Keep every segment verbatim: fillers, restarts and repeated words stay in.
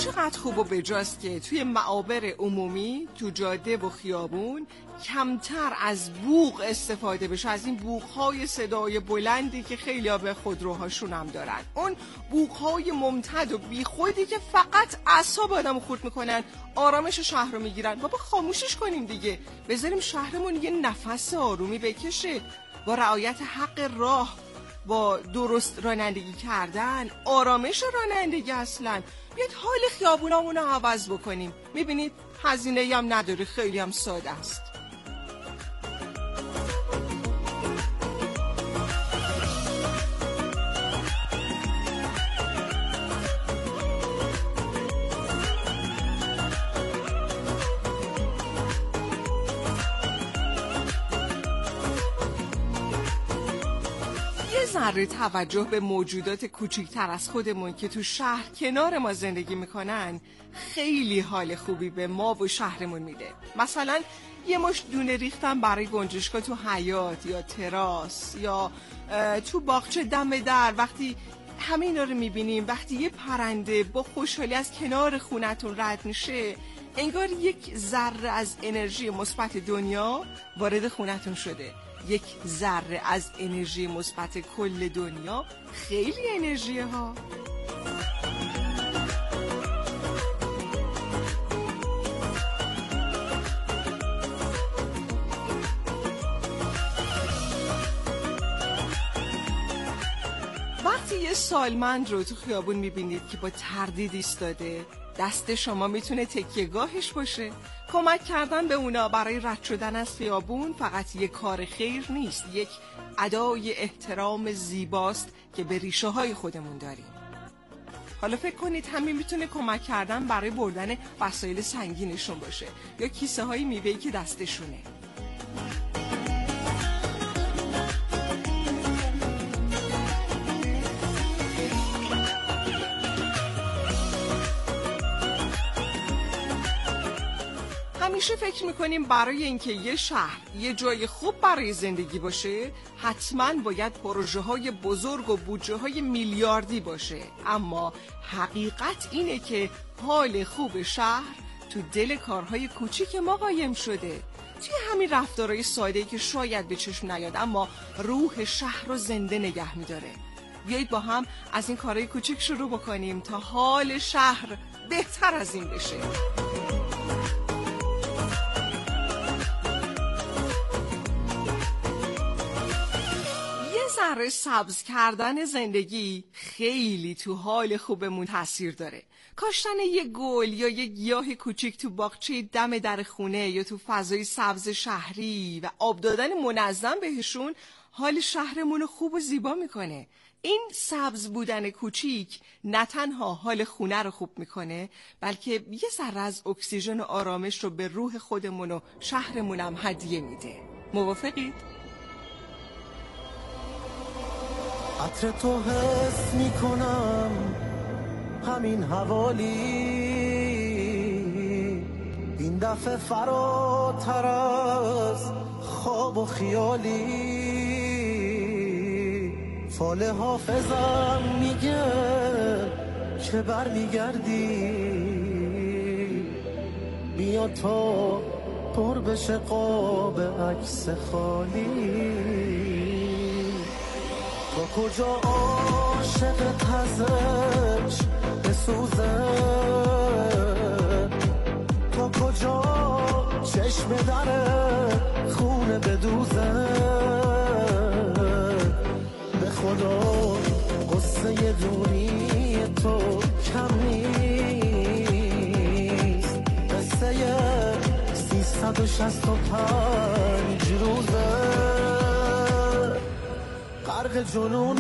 چقدر خوب و بجاست که توی معابر عمومی، تو جاده و خیابون کمتر از بوق استفاده بشه، از این بوق‌های صدای بلندی که خیلی‌ها به خودروهاشون هم دارن. اون بوق‌های ممتد و بیخودی که فقط اعصاب آدمو خورد میکنن، آرامش شهر رو میگیرن. بابا خاموشش کنیم دیگه، بذاریم شهرمون یه نفس آرومی بکشه، با رعایت حق راه، با درست رانندگی کردن، آرامش رانندگی. اصلا بیاید حال خیابونامون رو عوض بکنیم. میبینید هزینه‌ای هم نداره، خیلی هم ساده است. ذره توجه به موجودات کوچکتر از خودمون که تو شهر کنار ما زندگی میکنن خیلی حال خوبی به ما و شهرمون میده. مثلا یه مشت دونه ریختن برای گنجشکا تو حیاط یا تراس یا تو باغچه دم در. وقتی همه اینا رو میبینیم، وقتی یه پرنده با خوشحالی از کنار خونتون رد میشه، انگار یک ذره از انرژی مثبت دنیا وارد خونتون شده. یک ذره از انرژی مثبت کل دنیا خیلی انرژیه ها. وقتی یه سالمند رو تو خیابون میبینید که با تردید ایستاده، دست شما میتونه تکیه‌گاهش باشه. کمک کردن به اونا برای رد شدن از خیابون فقط یک کار خیر نیست، یک ادای احترام زیباست که به ریشه های خودمون داریم. حالا فکر کنید همین میتونه کمک کردن برای بردن وسایل سنگینشون باشه یا کیسه های میوه‌ای که دستشونه. همیشه فکر میکنیم برای اینکه یه شهر یه جای خوب برای زندگی باشه حتما باید پروژه های بزرگ و بودجه های میلیاردی باشه، اما حقیقت اینه که حال خوب شهر تو دل کارهای کوچیک ما قایم شده، توی همین رفتارهای ساده‌ای که شاید به چشم نیاد اما روح شهر رو زنده نگه میداره. بیایید با هم از این کارهای کوچیک شروع بکنیم تا حال شهر بهتر از این بشه. ذره سبز کردن زندگی خیلی تو حال خوبمون تاثیر داره. کاشتن یه گل یا یه گیاه کوچیک تو باغچه دم در خونه یا تو فضای سبز شهری و آب دادن منظم بهشون حال شهرمون رو خوب و زیبا میکنه. این سبز بودن کوچیک نه تنها حال خونه رو خوب میکنه، بلکه یه ذره از اکسیژن و آرامش رو به روح خودمون و شهرمون هم هدیه میده. موافقید؟ عطر تو حس میکنم همین حوالی، این دفعه فراتر از خواب و خیالی. فال حافظم میگه که بر میگردی، بیا تا پر بشه قاب عکس خالی. تا کجا عاشقت ازش بسوزه، تا کجا چشم دره خونه بدوزه. به خدا قصه دونی تو کم نیست، قصه سیصد و شصت و پنج روزه. غرق جنونم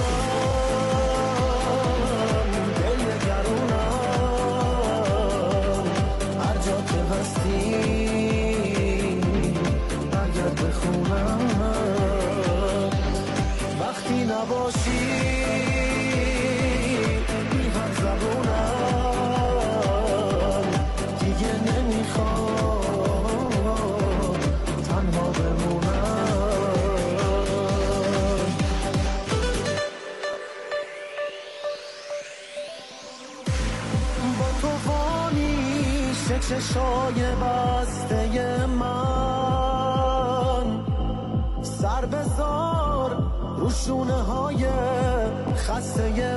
دل نگرونم، هر جا که هستی اگر بخونم. وقتی نباشی بی هم زبونم، دیگه نمیخوام تنها بمونم. چه چشای بسته من، سر بزار رو شونه های خسته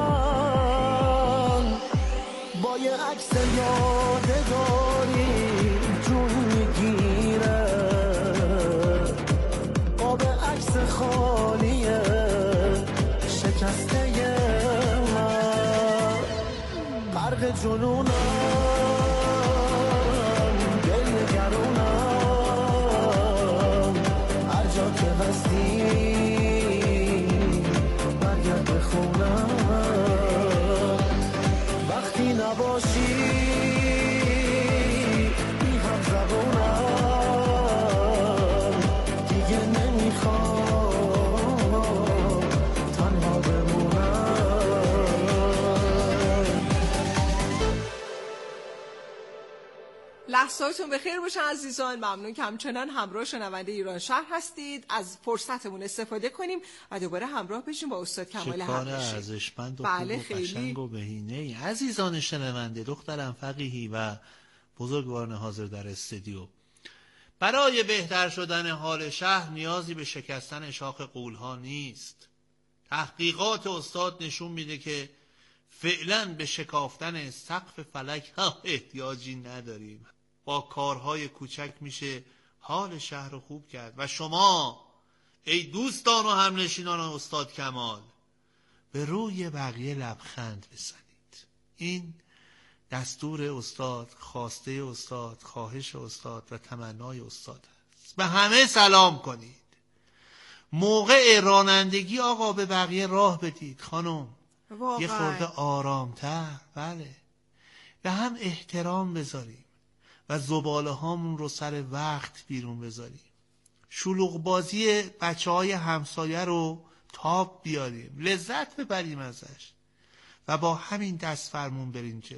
من، با یه عکس یادگاری جون میگیره، قاب عکس خالیه شکسته من، غرق جنونم دل نگرونم، هر جا که هستی برگرد به خونم، وقتی نباشی بی هم زبونم، دیگه نمیخوام تنها بمونم. لحظاتون بخیر باشه عزیزان. ممنون که همچنان همراه شنونده ایران شهر هستید. از فرصتمون استفاده کنیم و دوباره همراه بشیم با استاد کمال حقاشی. حقاشی. ارزشمند و بله خوب و قشنگ و بهینه. عزیزان شنونده، دخترم فقیهی و بزرگواران حاضر در استودیو، برای بهتر شدن حال شهر نیازی به شکستن شاخ قولها نیست. تحقیقات استاد نشون میده که فعلا به شکافتن سقف فلک هم احتیاجی نداریم. با کارهای کوچک میشه حال شهر رو خوب کرد. و شما ای دوستان و همنشینان استاد کمال، به روی بقیه لبخند بزنید. این دستور استاد، خواسته استاد، خواهش استاد و تمنای استاد است. به همه سلام کنید. موقع رانندگی آقا به بقیه راه بدید. خانم واقعا. یه خورده آرامتر. بله، به هم احترام بذاریم و زباله هامون رو سر وقت بیرون بذاریم. شلوغ بازی بچه های همسایه رو تاب بیاریم، لذت ببریم ازش و با همین دست فرمون بریم جلو.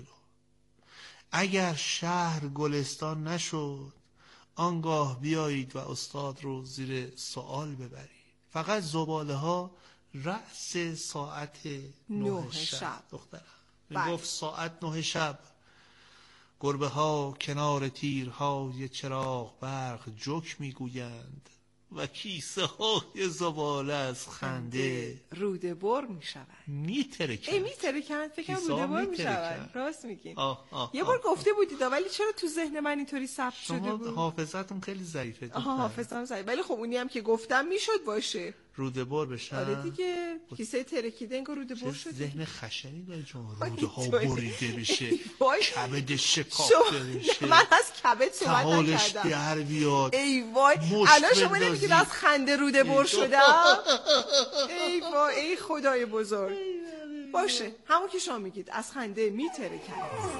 اگر شهر گلستان نشد، آنگاه بیایید و استاد رو زیر سوال ببرید. فقط زباله ها رأس ساعت نه شب. دخترم میگفت ساعت نه شب گربه ها کنار تیرهای چراغ برق جوک میگویند و کیسه های زباله از خنده روده بر میشوند. میترکند. ای میترکند؟ فکرم روده بر میشوند. راست میگین. آه آه یه بار آه گفته بودید ولی چرا تو ذهن من اینطوری ثبت شده بود؟ شما حافظتون خیلی ضعیفه. آها حافظم ضعیف، ولی خب اونی هم که گفتم میشد باشه. روده بر بشن. آره دیگه، کیسه ترکیده انگار روده بر شده. ذهن خشنی داری چون روده ها بریده بشه، کبد شکافته بشه، من از کبد صحبت تحالش نکردم. در بیاد. ای وای، الان شما نمیگید از خنده روده بر شدم؟ ای وای، ای خدای بزرگ. باشه، همون که شما میگید از خنده میترکند.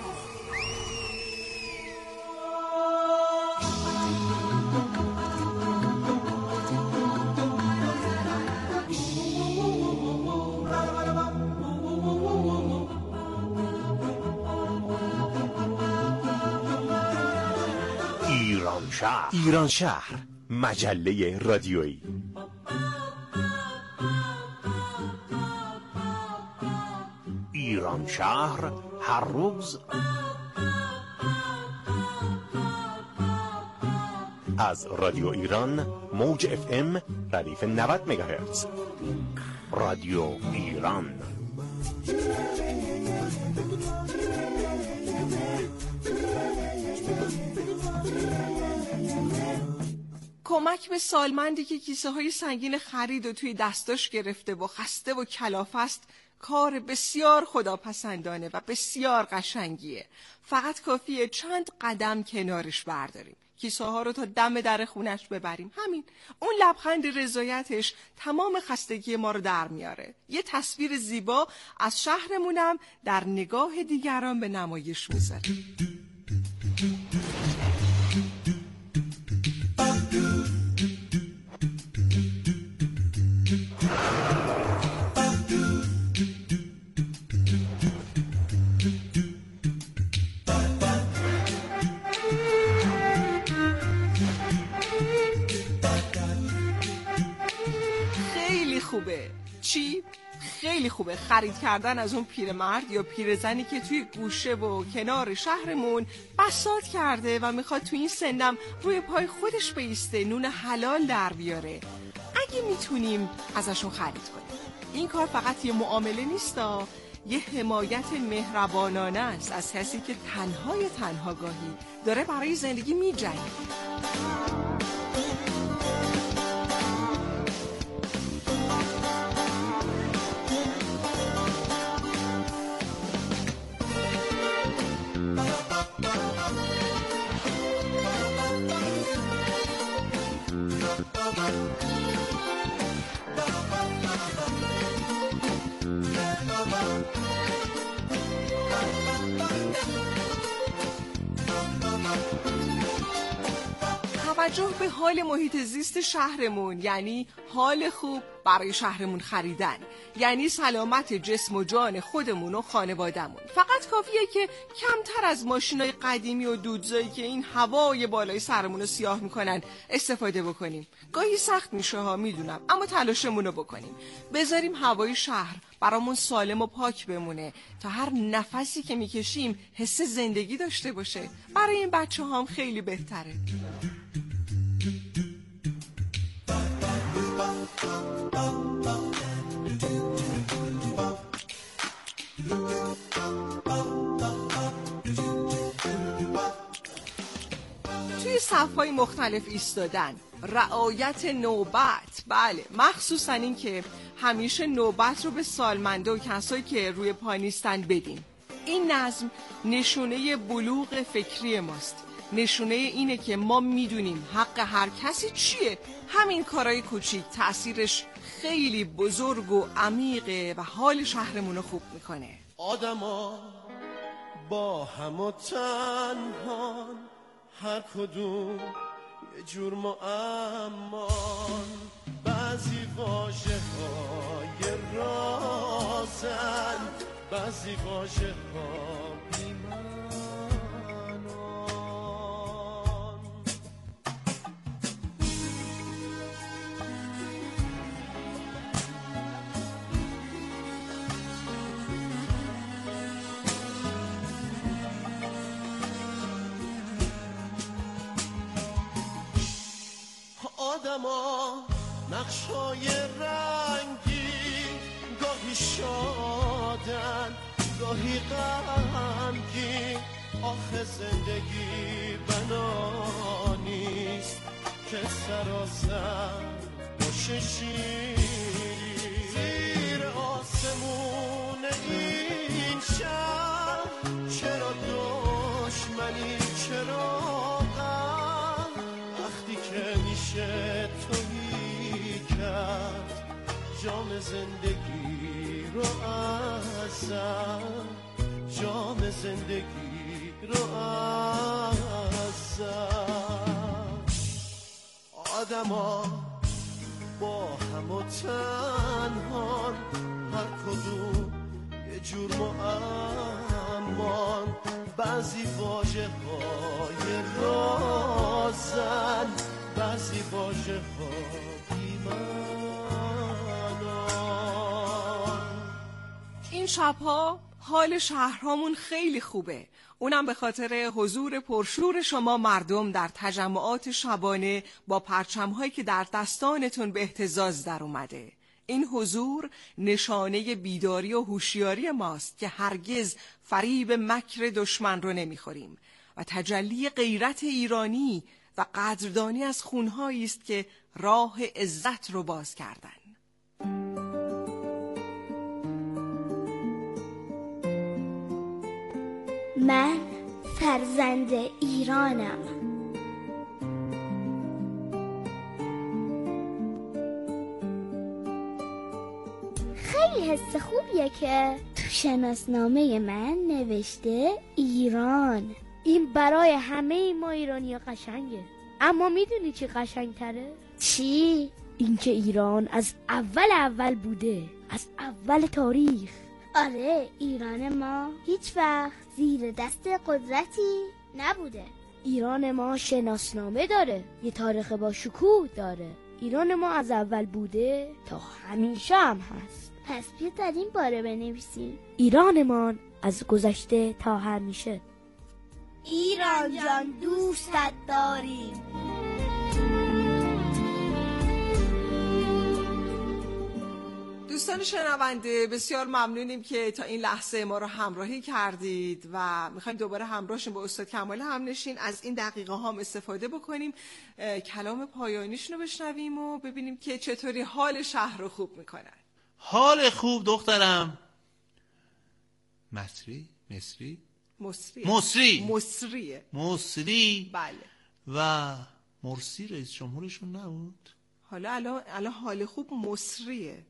ایران شهر ایران شهر مجله رادیویی. ایران شهر هر روز از رادیو ایران موج اف ام ردیف نود مگاهرتز. رادیو ایران. کمک به سالمندی که کیسه های سنگین خرید و توی دستاش گرفته و خسته و کلافه است کار بسیار خداپسندانه و بسیار قشنگیه. فقط کافیه چند قدم کنارش برداریم، کیسه ها رو تا دم در خونش ببریم. همین، اون لبخند رضایتش تمام خستگی ما رو در میاره. یه تصویر زیبا از شهرمونم در نگاه دیگران به نمایش میذاره. خیلی خوبه. چی؟ خیلی خوبه. خوبه خرید کردن از اون پیرمرد یا پیرزنی که توی گوشه و کنار شهرمون بساط کرده و میخواد توی این سنم روی پای خودش بایسته، نون حلال در بیاره. اگه میتونیم ازشون خرید کنیم. این کار فقط یه معامله نیستا، یه حمایت مهربانانه است از کسی که تنهای تنها گاهی داره برای زندگی میجنگه. توجه به حال محیط زیست شهرمون یعنی حال خوب برای شهرمون خریدن، یعنی سلامت جسم و جان خودمون و خانوادمون. فقط کافیه که کمتر از ماشینای قدیمی و دودزایی که این هوای بالای سرمون رو سیاه میکنن استفاده بکنیم. گاهی سخت میشه ها، میدونم، اما تلاشمون رو بکنیم. بذاریم هوای شهر برامون سالم و پاک بمونه تا هر نفسی که میکشیم حس زندگی داشته باشه. برای این بچه هم خیلی بهتره. توی صف‌های مختلف ایستادن، رعایت نوبت، بله، مخصوصا این که همیشه نوبت رو به سالمنده و کسایی که روی پا نیستن بدیم. این نظم نشونه بلوغ فکری ماست، نشونه اینه که ما میدونیم حق هر کسی چیه. همین کارهای کوچیک تأثیرش خیلی بزرگ و عمیقه و حال شهرمون رو خوب میکنه. آدما با هم و تنهان، هر کدوم یه جور معمان، بعضی واژه های رازن، بعضی واژه ها بی‌معنان. آدما نقشای رنگی، گاهی شادن گاهی غمگین. آخه زندگی بنا نیست که سراسر باشه شیری. زیر آسمون این شهر چرا دشمنی، چرا غم، وقتی که میشه تویی کرد جام زندگی رو ازم، جام زندگی رو ازم. آدما با هم و تنهان، هر کدوم یه جور معمان، بعضی واژه های رازن، بعضی واژه ها بی‌معنان. این شبها حال شهرهامون خیلی خوبه، اونم به خاطر حضور پرشور شما مردم در تجمعات شبانه با پرچم‌هایی که در دستانتون به اهتزاز در اومده. این حضور نشانه بیداری و هوشیاری ماست که هرگز فریب مکر دشمن رو نمیخوریم و تجلی غیرت ایرانی و قدردانی از خونهایی است که راه عزت رو باز کردن. من فرزند ایرانم. خیلی حس خوبیه که تو شناسنامه من نوشته ایران. این برای همه ما ایرانی قشنگه، اما میدونی چی قشنگ تره؟ چی؟ اینکه ایران از اول اول بوده، از اول تاریخ. آره، ایران ما هیچ وقت زیر دست قدرتی نبوده. ایران ما شناسنامه داره، یه تاریخ با شکوه داره. ایران ما از اول بوده تا همیشه هم هست. پس بیا در این باره بنویسیم: ایرانمان از گذشته تا همیشه. ایران جان دوستت داریم. دوستان شنونده، بسیار ممنونیم که تا این لحظه ما رو همراهی کردید و میخوایم دوباره همراهشون با استاد کمال همنشین از این دقیقه ها هم استفاده بکنیم، کلام پایانیشون رو بشنویم و ببینیم که چطوری حال شهر رو خوب میکنن. حال خوب دخترم مصری مصری مصری مصری مصریه مصری بله. و مرسی رئیس جمهورشون نبود؟ حالا الان الان حال خوب مصریه.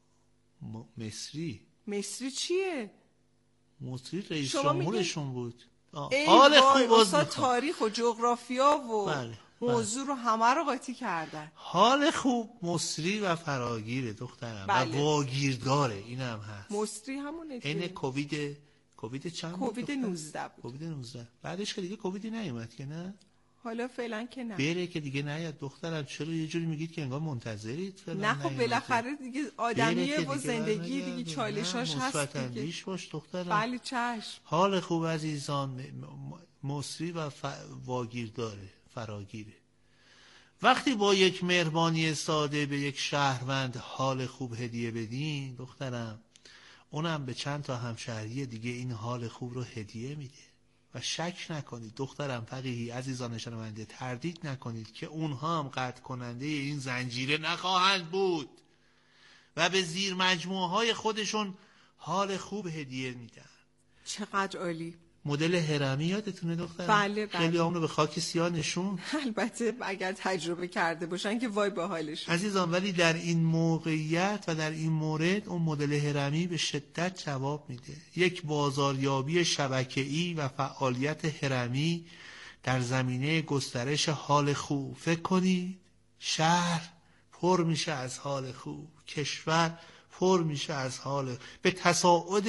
م- مصری مصری چیه؟ مصری رئیس شما جمهورشون بود. آه. ای حال وای، خوب استاد باز تاریخ و جغرافیا و بله. موضوع رو همه رو قاطی کردن. حال خوب مصری و فراگیره دخترم. بله. و واگیرداره، این هم هست. مصری همونه این که کووید کووید چند بود؟ کووید نوزده بود. کووید نوزده. بعدش که دیگه کوویدی نیومد که نه؟ حالا فعلا که نه. بره که دیگه نیاد دخترم. چرا یه جوری میگید که انگار منتظرید فعلا؟ نه خب بالاخره دیگه آدمیه و زندگی دیگه چالشاش هست مثبت دیگه. اندیش باش دخترم. بله چشم. حال خوب عزیزان مصری و ف... واگیر داره، فراگیره. وقتی با یک مهربانی ساده به یک شهروند حال خوب هدیه بدین دخترم، اونم به چند تا همشهری دیگه این حال خوب رو هدیه میده. و شک نکنید دخترم فقیهی عزیزان شنونده، تردید نکنید که اونها هم قطع کننده این زنجیره نخواهند بود و به زیر مجموعه های خودشون حال خوب هدیه میدن. چقدر عالی. مدل هرمی یادتونه دخترم؟ بله بله. خیلی همونو به خاک سیاه نشون. البته اگر تجربه کرده باشن که وای با حالشون. عزیزان ولی در این موقعیت و در این مورد اون مدل هرمی به شدت جواب میده. یک بازاریابی شبکه‌ای و فعالیت هرمی در زمینه گسترش حال خوب. فکر کنید شهر پر میشه از حال خوب، کشور پر میشه از حال، به تصاعد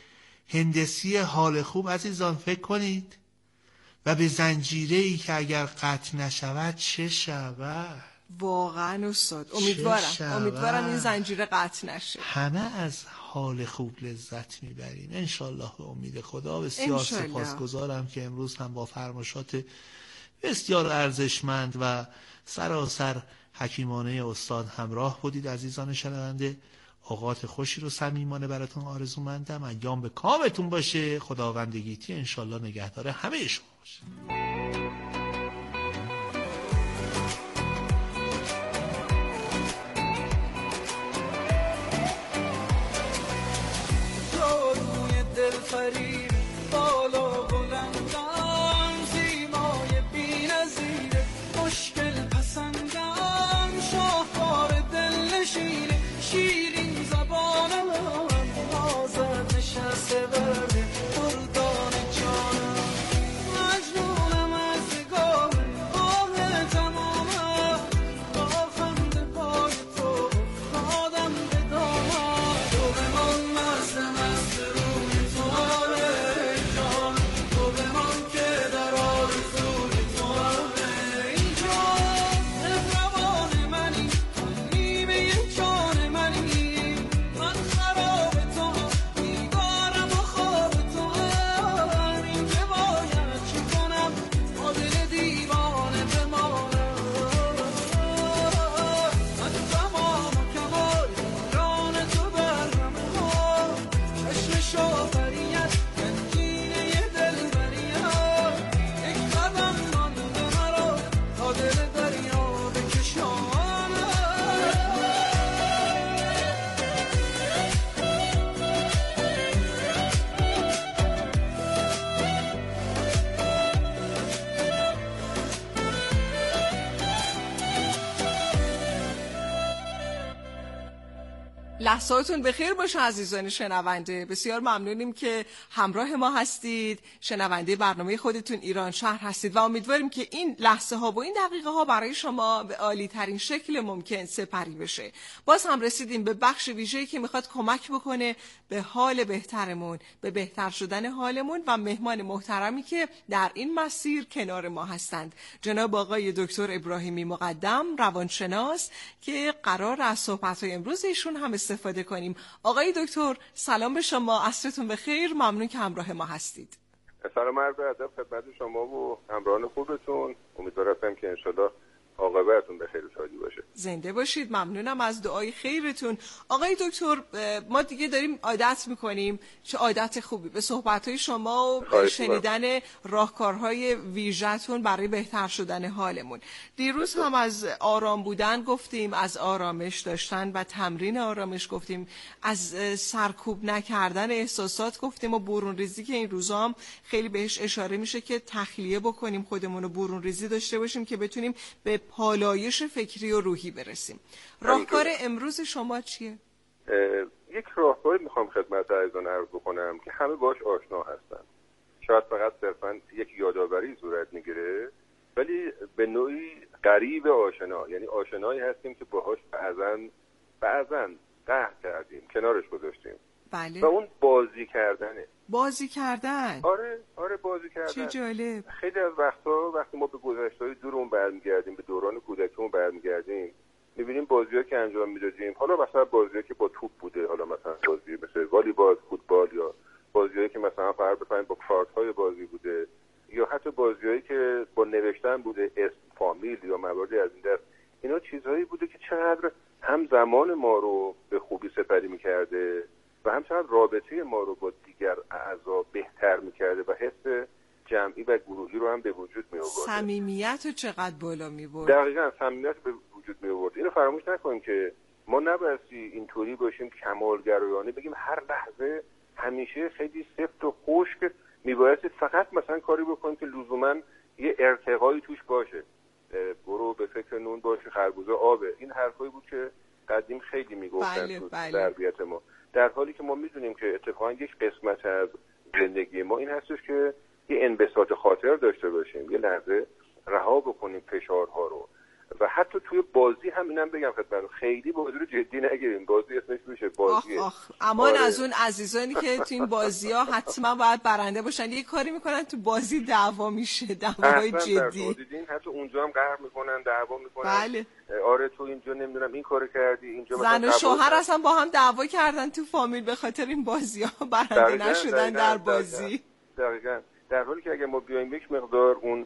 هندسی حال خوب عزیزان فکر کنید و به زنجیره‌ای که اگر قطع نشود چه شود. واقعا استاد امیدوارم امیدوارم این زنجیره قطع نشه. همه از حال خوب لذت میبریم انشالله به امید خدا. بسیار سپاسگزارم که امروز هم با فرمایشات بسیار ارزشمند و سراسر حکیمانه استاد همراه بودید عزیزان شنونده. اوقات خوشی رو صمیمانه براتون آرزومندم. ایام به کامتون باشه. خداوندگیتی انشالله نگهدار همه شما باشه. جادوی دلفریب بالا بلندم، زیبای بی‌نظیر مشکل پسندم، شاهکار دلنشین شیرین زبانم، نازت نشسته بر مردان جانم، مجنونم از نگاه آه تمامم، با خنده پای تو افتادم به دامم، تو بمان مست مست روی تو آره جان، تو بمان که در آرزوی تو آره جان، روان منی نیمه جان منی، من خراب تو دیوارم و خواب تو هم، این که باید چه کنم تا دل دیوانه بمانم، من تمام کمال جان تو برم ها، چشم شاپریت گنجینه دلبریت، یک قدم مانده مرا تا دل دریا بکشانم. لحظاتون بخیر باشه عزیزان شنونده. بسیار ممنونیم که همراه ما هستید، شنونده برنامه خودتون ایران شهر هستید و امیدواریم که این لحظه ها و این دقیقه ها برای شما به عالی ترین شکل ممکن سپری بشه. باز هم رسیدیم به بخش ویژه‌ای که میخواد کمک بکنه به حال بهترمون، به بهتر شدن حالمون و مهمان محترمی که در این مسیر کنار ما هستند، جناب آقای دکتر ابراهیمی مقدم، روانشناس، که قرار از صحبت‌های امروز ایشون هم استفاده استفاده کنیم. آقای دکتر سلام به شما، عصرتون بخیر، ممنون که همراه ما هستید. سلام عرض ادب خدمت شما و همراهان خوبتون. امیدوارم که انشالله عاقبتتون به خیر و شادی باشه. زنده باشید، ممنونم از دعای خیرتون. آقای دکتر ما دیگه داریم عادت میکنیم، چه عادت خوبی، به صحبتهای شما و شنیدن راهکارهای ویژه‌تون برای بهتر شدن حالمون. دیروز هم از آرام بودن گفتیم، از آرامش داشتن و تمرین آرامش گفتیم، از سرکوب نکردن احساسات گفتیم و برون ریزی که این روزا هم خیلی بهش اشاره میشه که تخلیه بکنیم خودمون رو، برون ریزی داشته باشیم که بتونیم به پالایش فکری و روحی برسیم. راهکار امروز شما چیه؟ یک راهکاری میخوام خدمت عزیزان عرض بکنم که همه باش آشنا هستن. شاید فقط صرفا یک یادآوری صورت میگیره، ولی به نوعی قریب آشنا، یعنی آشنایی هستیم که باهاش بعضن بعضن قهر کردیم، کنارش گذاشتیم. بله. و اون بازی کردنه. بازی کردن. آره آره بازی کردن. چه جالب. خیلی از وقتا وقتی ما به گذشته‌های دورمون برمیگردیم، به دوران کودکیمون برمیگردیم، می‌بینیم بازی‌ها که انجام می‌دادیم، حالا مثلا بازی‌ها که با توپ بوده، حالا مثلا بازی مثل والیبال، فوتبال، یا بازی‌هایی که مثلا فرض بفرمایید با کارت‌های بازی بوده، یا حتی بازی‌هایی که با نوشتن بوده، اسم فامیل یا مواردی از این دست. اینا چیزهایی بوده که چقدر هم زمان ما رو به خوبی سپری می‌کرده و همچنین رابطه ما رو با دیگر اعضا بهتر می‌کرده و حس جمعی و گروهی رو هم به وجود می آورد. صمیمیت رو چقدر بالا می برد. دقیقاً صمیمیت به وجود می آورد. اینو فراموش نکنیم که ما نبایستی اینطوری باشیم کمالگرایانه بگیم هر لحظه همیشه خیلی سفت و خشک، میبایستی فقط مثلا کاری بکنیم که لزوما یه ارتقایی توش باشه، برو به فکر نون باشه خربوزه آبه. این حرفایی بود که قدیم خیلی میگفتن بله، تو بله. تربیت ما، در حالی که ما میدونیم که اتفاقا یک قسمت از زندگی ما این هستش که یه انبساط خاطر داشته باشیم، یه لحظه رها بکنیم فشارها رو. و حتی توی بازی هم اینم بگم خدمتتون، خیلی بازی رو جدی نگیریم. بازی اسمش میشه بازی. آخ آخ امان آره. از اون عزیزانی که تو این بازی‌ها حتما باید برنده باشن، یه کاری میکنن تو بازی دعوا میشه، دعوای جدی. دیدین حتی اونجا هم قهر میکنن، دعوا میکنن. بله. آره تو اینجا نمیدونم این کارو کردی، اینجا زن و شوهر اصلا با هم دعوا کردن تو فامیل به خاطر این بازی‌ها، برنده نشدن در بازی. دقیقاً. در حالی که اگه ما بیایم یک مقدار اون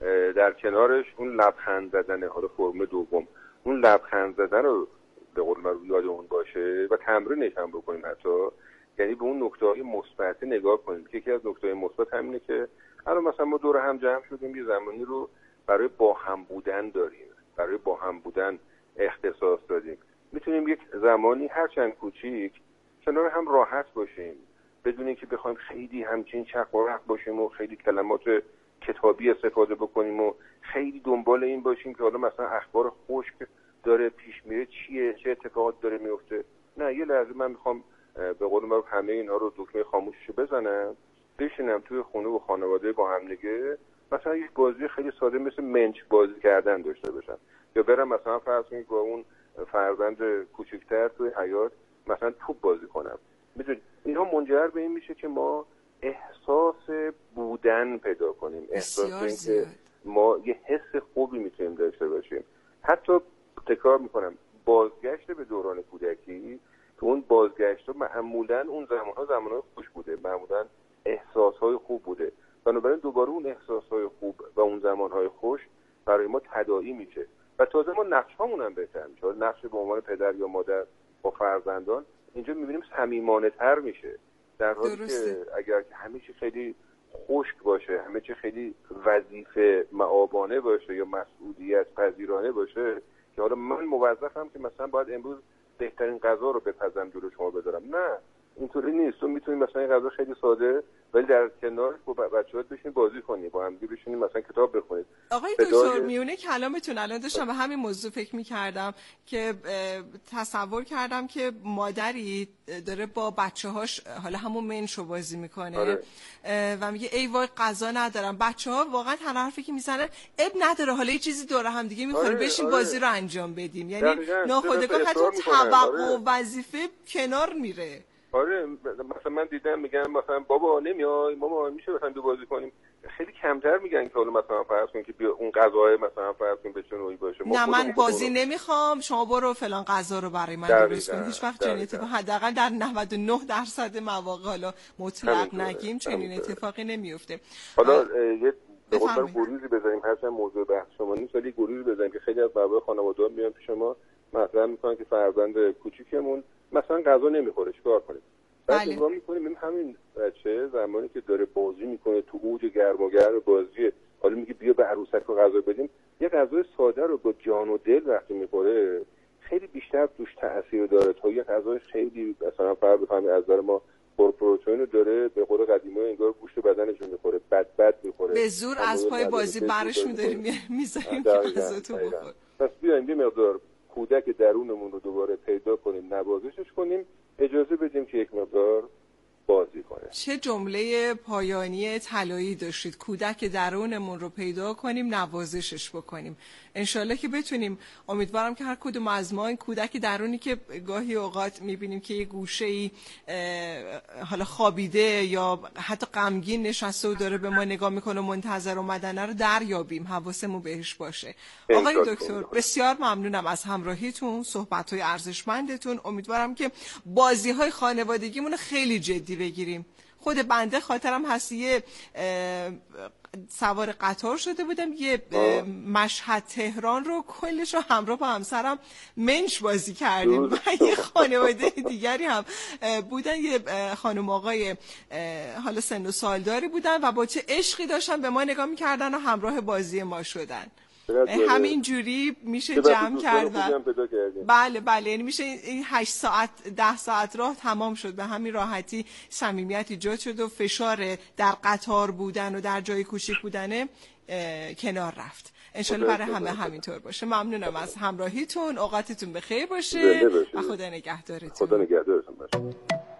در کنارش اون لبخند زدن، حالا فرم دوم، اون لبخند زدن رو به قول من یادمون باشه و تمرینش هم بکنیم، حتی یعنی به اون نکته‌های مثبت نگاه کنیم که یکی از نکته‌های مثبت همینه که الان مثلا ما دور هم جمع شدیم، یه زمانی رو برای با هم بودن داریم، برای با هم بودن اختصاص دادیم. میتونیم یک زمانی هرچند کوچیک کنار هم راحت باشیم بدون اینکه بخوایم خیلی همچین چق و رق باشیم و خیلی کلمات کتابی استفاده بکنیم و خیلی دنبال این باشیم که حالا مثلا اخبار خشک داره پیش میره چیه، چه اتفاقات داره میفته. نه، یه لحظه من میخوام به قول معروف همه اینا رو دکمه خاموشیشو بزنم، بشینم توی خونه و خانواده با هم دیگه مثلا یک بازی خیلی ساده مثل منچ بازی کردن داشته باشم، یا برم مثلا فرض کنید با اون فرزند کوچکتر توی حیاط مثلا توپ بازی کنم. میدونید اینها منجر به این میشه که ما احساس بودن پیدا کنیم، احساس اینکه ما یه حس خوبی میتونیم داشته باشیم. حتی تکرار میکنم بازگشت به دوران کودکی، که اون بازگشت معمولا اون زمانها زمانهای خوش بوده، معمولا احساسهای خوب بوده، بنابراین دوباره اون احساسهای خوب و اون زمانهای خوش برای ما تداعی میشه و تازه ما نقش‌هامون هم بهتر میشه. نقش به عنوان پدر یا مادر با فرزندان اینجا میبینیم صمیمانه‌تر میشه، در حالی که اگر همه چی خیلی خشک باشه، همه چی خیلی وظیفه معابانه باشه یا مسئولیت پذیرانه باشه که حالا من موظفم که مثلا باید امروز بهترین غذا رو بپزم جلوی شما بذارم، نه اینطوری نیست. تو میتونی مثلا این غذا خیلی ساده ولی در کنارش با بچه‌ها بشین بازی کنی، با هم دیگه بشینیم مثلا کتاب بخونید. آقای دکتر میونه کلامتون الان داشتم به همین موضوع فکر می‌کردم که تصور کردم که مادری داره با بچه‌هاش حالا همون منشو بازی میکنه آره. و میگه ای وای غذا ندارم، بچه‌ها واقعا هر حرفی که میزنن اب نداره، حالا یه چیزی دور هم دیگه می‌خوریم، آره، بشین آره. بازی رو انجام بدیم. یعنی دقیقاً. ناخودآگاه حتی آره. توقع و وظیفه کنار میره. آره مثلا من دیدم میگن مثلا بابا نمیای ماما میشه مثلا دو بازی کنیم، خیلی کمتر میگن که حالا مثلا فرض کن که بیا اون غذای مثلا فرض کن به چه نوعی باشه. نه من بازی نمیخوام، شما برو فلان غذا رو برای من درست کن. هیچ وقت چنین اتفاقی حداقل در نود و نه درصد مواقع، حالا مطلق نگیم، چنین اتفاقی نمیفته. حالا یه به قول گروزی بزنیم، هرچند موضوع بحث شما نیست، ولی گروزی بزنیم که خیلی از بابای خانواده‌ها میان پیش ما مثلا میگن که فرزند کوچیکمون مثلا غذا نمیخوره، چیکار کنیم؟ بعد بله. نگاه میکنیم این همین بچه زمانی که داره بازی میکنه تو اوج گرم و گرم بازی، حالا میگه بیا به عروسک رو غذا بدیم، یه غذای ساده رو با جان و دل وقتی میخوره خیلی بیشتر توش تاثیر داره تا یه غذای خیلی مثلا فرض بفهمید از نظر ما پروتئین داره، به قول قدیمی انگار گوشت بدنشون میخوره، بد بد میخوره، به زور از پای بازی برش می‌داریم میذاریم که غذاتو بخور. پس بیایم یه مقدار کودک درونمون رو دوباره پیدا کنیم، نوازشش کنیم، اجازه بدیم که یک مقدار بازی کنه. چه جمله پایانی طلایی داشتید، کودک درونمون رو پیدا کنیم، نوازشش بکنیم. انشالله که بتونیم. امیدوارم که هر کدوم از ما این کودک درونی که گاهی اوقات میبینیم که یه گوشه‌ای حالا خوابیده یا حتی غمگین نشسته و داره به ما نگاه میکنه و منتظر اومدنه رو دریابیم، حواسمون بهش باشه. آقای دکتر بسیار ممنونم از همراهیتون، صحبت‌های ارزشمندتون. امیدوارم که بازی‌های خانوادگیمون خیلی جدی بگیریم. خود بنده خاطرم هست یه سوار قطار شده بودم، یه مشهد تهران رو کلش رو همراه با همسرم منش بازی کردیم و یه خانواده دیگری هم بودن، یه خانم آقای حالا سن و سالداری بودن و با چه عشقی داشتن به ما نگاه میکردن و همراه بازی ما شدن. همین جوری میشه جمع کرد. بله بله، یعنی میشه این هشت ساعت ده ساعت راه تمام شد به همین راحتی، صمیمیت ایجاد شد و فشار در قطار بودن و در جای کوچیک بودن کنار رفت. انشالله برای همه همینطور باشه. ممنونم از همراهیتون، اوقاتتون بخیر باشه و خدا نگهدارتون. خدا نگهدارتون باشه.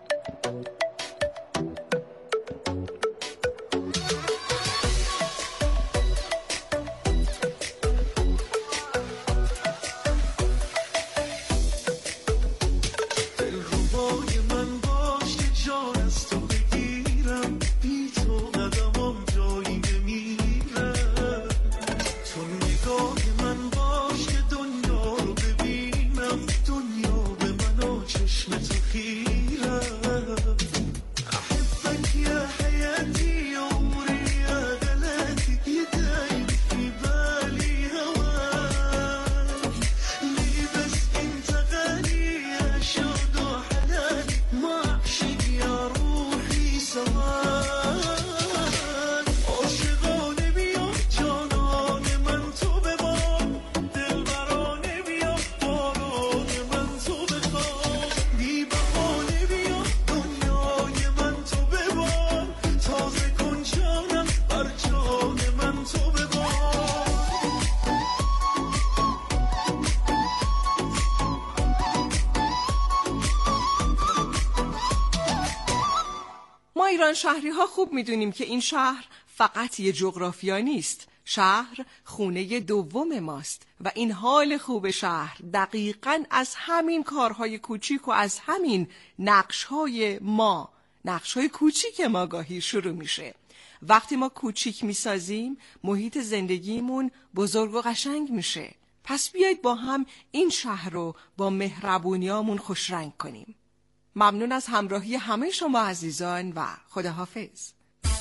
ایران شهری ها خوب میدونیم که این شهر فقط یه جغرافیا نیست. شهر خونه دوم ماست و این حال خوب شهر دقیقاً از همین کارهای کوچیک و از همین نقشهای ما، نقشهای کوچیک ما گاهی شروع میشه. وقتی ما کوچیک میسازیم محیط زندگیمون بزرگ و قشنگ میشه. پس بیایید با هم این شهر رو با مهربونیامون خوشرنگ کنیم. ممنون از همراهی همه شما عزیزان و خداحافظ.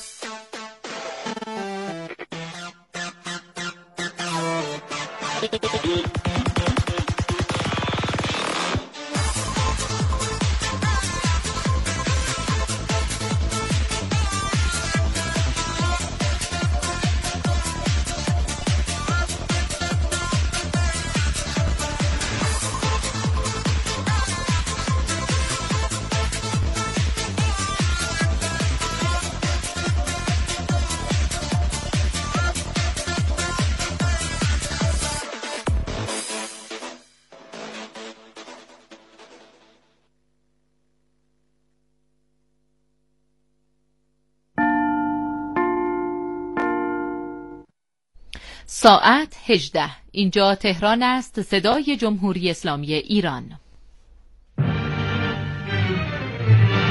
ساعت هجده. اینجا تهران است، صدای جمهوری اسلامی ایران.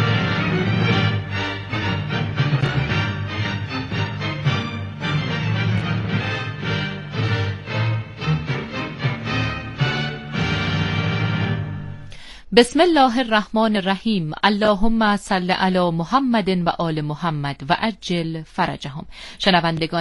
بسم الله الرحمن الرحیم. اللهم صل علی محمد و آل محمد و عجل فرجهم. شنوندگان